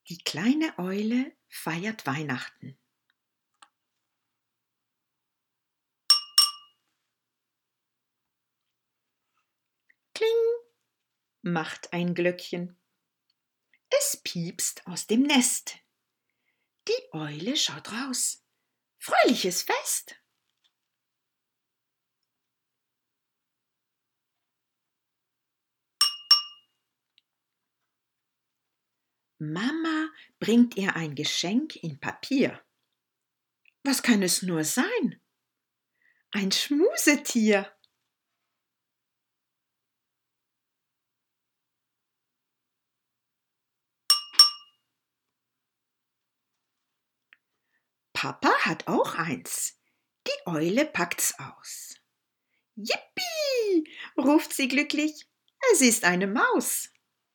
Die kleine Eule feiert Weihnachten. Kling, macht ein Glöckchen. Es piepst aus dem Nest. Die Eule schaut raus. Fröhliches Fest! Mama bringt ihr ein Geschenk in Papier. Was kann es nur sein? Ein Schmusetier. Papa hat auch eins. Die Eule packt's aus. Yippie, ruft sie glücklich. Es ist eine Maus.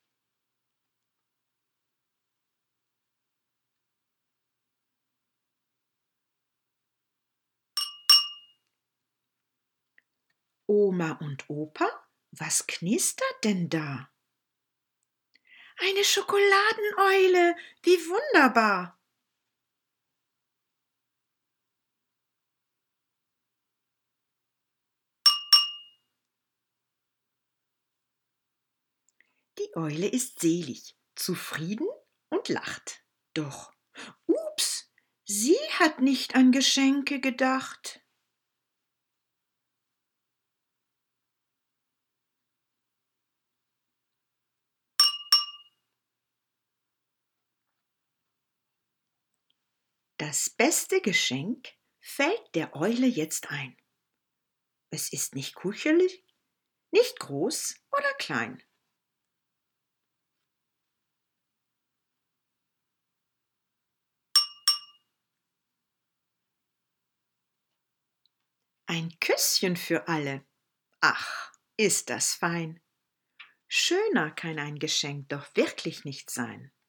Oma und Opa, was knistert denn da? Eine Schokoladeneule, wie wunderbar! Die Eule ist selig, zufrieden und lacht. Doch, ups, sie hat nicht an Geschenke gedacht. Das beste Geschenk fällt der Eule jetzt ein. Es ist nicht kuchelig, nicht groß oder klein. Ein Küsschen für alle. Ach, ist das fein. Schöner kann ein Geschenk doch wirklich nicht sein.